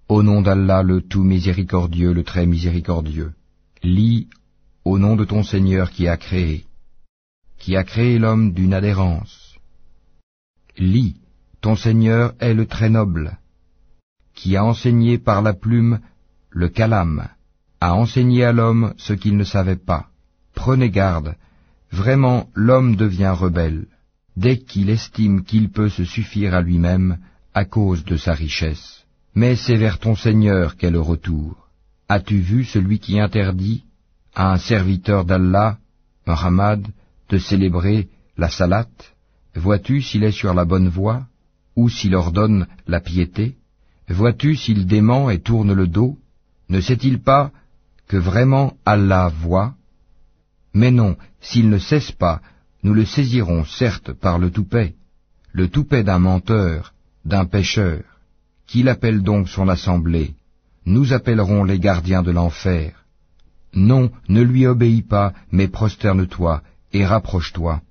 Au nom d'Allah, le tout miséricordieux, le très miséricordieux. Lis, au nom de ton Seigneur qui a créé l'homme d'une adhérence. Lis, ton Seigneur est le très noble, qui a enseigné par la plume le calame, a enseigné à l'homme ce qu'il ne savait pas. Prenez garde, vraiment l'homme devient rebelle, dès qu'il estime qu'il peut se suffire à lui-même à cause de sa richesse. Mais c'est vers ton Seigneur qu'est le retour. As-tu vu celui qui interdit à un serviteur d'Allah, Muhammad, de célébrer la salate? Vois-tu s'il est sur la bonne voie, ou s'il ordonne la piété? Vois-tu s'il dément et tourne le dos? Ne sait-il pas que vraiment Allah voit? Mais non, s'il ne cesse pas, nous le saisirons certes par le toupet d'un menteur, d'un pécheur. Qu'il appelle donc son assemblée? Nous appellerons les gardiens de l'enfer. Non, ne lui obéis pas, mais prosterne-toi et rapproche-toi.